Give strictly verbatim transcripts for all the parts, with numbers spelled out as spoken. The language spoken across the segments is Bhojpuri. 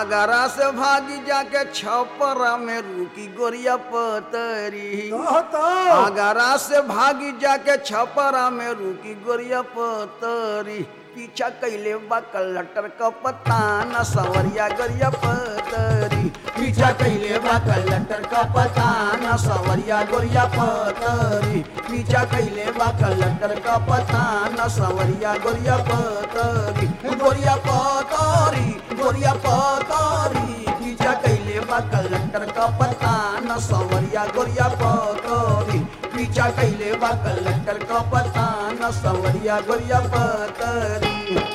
आगरा से भागी जाके छपरा में रुकी गोरिया पतरी। आगरा से भागी जाके छपरा में रुकी गोरिया पतरी। पीछा कैले बा कलटर का पता न सवरिया गोरिया पतरी। पीछा कैले बा कलटर का पता न सवरिया गोरिया पतरी। पीछा कैले बा कलटर का पता न सवरिया गोरिया पतरी। गोरिया पतरी गोरिया पतरी। पीछा कैले बा कलटर का पता न सवरिया गोरिया पतरी। पीछा कैले बा कलटर का पता न सवरिया गोरिया पतरी।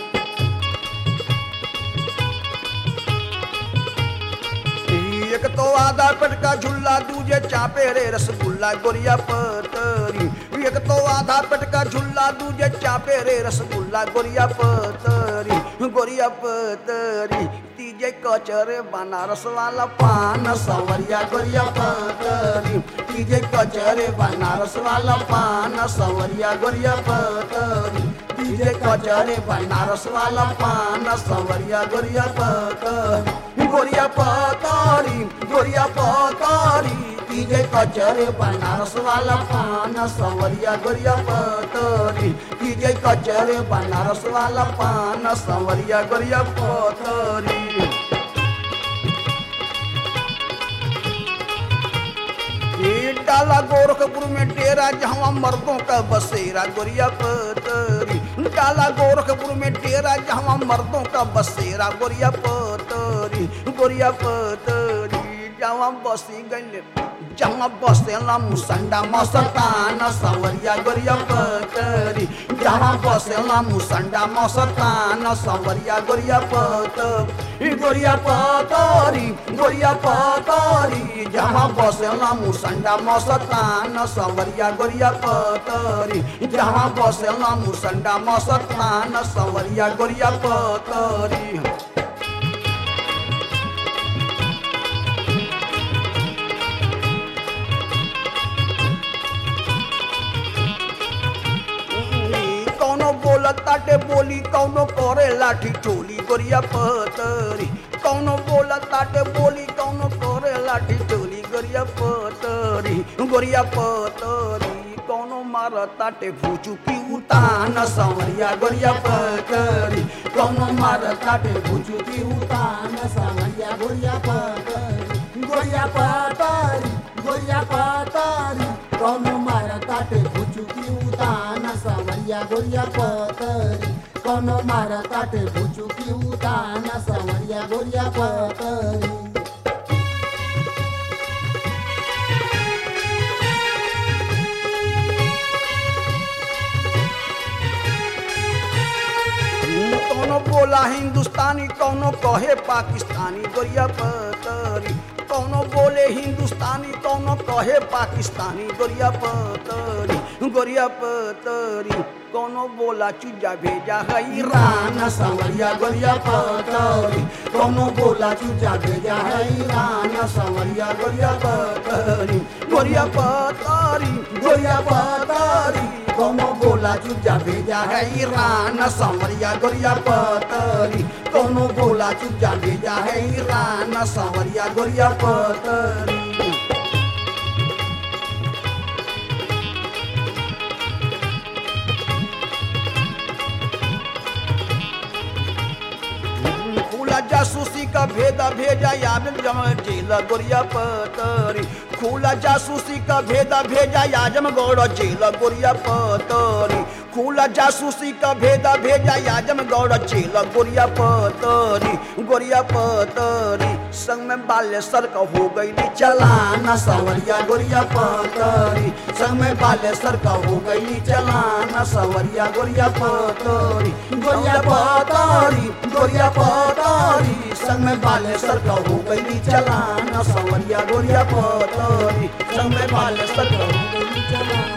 एक तो आधा पेट का झुल्ला दूजे चापे रे रसगुल्ला गोरिया पतरी। एक तो आधा पेट का झुल्ला दूजे चापे रे रसगुल्ला गोरिया पतरी। गोरिया पतरी तीजे कचरे बनारस वाला पान सवरिया गोरिया पतरी। तीजे कचरे बनारस वाला पान सवरिया गोरिया पतरी। तीजे कचरे बनारस वाला पान सवरिया गोरिया पतरी। गोरिया पतरी गोरिया पतरी। तीजे कचरे बनारस वाला पान सवरिया गोरिया पतरी। तीजे कचरे बनारस वाला पान सवरिया गोरिया पतरी। डाला गोरखपुर में डेरा जहाँ मर्दों का बसेरा गोरिया पतरी। डाला गोरखपुर में डेरा जहाँ मर्दों का बसेरा गोरिया पतरी। गोरिया पतरी जहाँ बसी गई जहाँ बसेला मुसंडा मस्तान सवरिया गोरिया पतरी। जहाँ बसेला मुसंडा मस्तान सवरिया गोरिया पतरी। गोरिया पतरी गोरिया पतरी। जहाँ बसेला मुसंडा मस्तान सवरिया गोरिया पतरी। जहाँ बसेला मुसंडा मस्तान सवरिया गोरिया पतरी। ताटे बोली कौनो करे लाठी चोली गोरिया पतरी। कौनो बोला ताटे बोली कौनो करे लाठी चोली गोरिया पतरी। गोरिया पतरी कौनो मार ताटे भूचू की उतान सवरिया गोरिया पतरी। कौनो मार ताटे भूचू की उतान सवरिया गोरिया पतरी। गोरिया पतरी गोरिया पतरी। कौनो मार ताटे भूचू की उतान सवरिया गोरिया पतरी। कौनो मार ताटे भूचू की उतान सवरिया गोरिया पतरी। कौनो बोला हिंदुस्तानी कौनो कहे पाकिस्तानी गोरिया पतरी। कौनो बोले हिंदुस्तानी कौनो कहे पाकिस्तानी गोरिया पतरी। गोरिया पतरी कौनो बोला चुजा भेजा है ईरान सवरिया गोरिया पतरी। कौनो बोला चुजा भेजा है ईरान सवरिया गोरिया पतरी। गोरिया पतरी गोरिया पतरी। कौनो बोला चुजा भेजा है ईरान सवरिया गोरिया पतरी। कौनो बोला चुजा भेजा है ईरान सवरिया गोरिया पतरी। जासूसी का भेदा भेजा याजम जमा जेल गोरिया पतरी। खुला जासूसी का भेदा भेजा याजम गौड़ जेल गोरिया पतरी। खुला जासूसी का भेदा भेजा याजम गौड़ जेल गोरिया पतरी। गोरिया पतरी संग में बालेश्वर का हो गई चलाना सवरिया गोरिया पतरी। संग में बालेश्वर का हो गई चलाना सवरिया गोरिया पतरी। गोरिया पतरी गोरिया पतरी। संग में बालेश्वर का हो गई चलाना सवरिया गोरिया पतरी। संग में बालेश्वर का हो गई चलाना।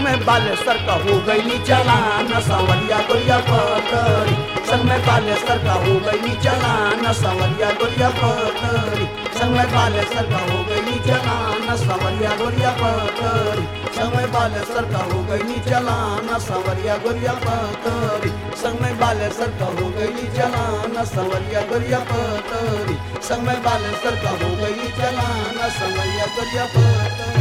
में बालेश्वर का हो गई चलान सांवरिया गोरिया पतरी संग में बालेश्वर का हो गई चलान सांवरिया गोरिया पतरी संग में बालेश्वर का हो गई चलान सांवरिया गोरिया पतरी संग में बालेश्वर का हो गई चलान सांवरिया गोरिया पतरी संग में बालेश्वर का हो गई चलान सांवरिया गोरिया पतरी संग में बालेश्वर का हो गई चलान सांवरिया गोरिया पतरी।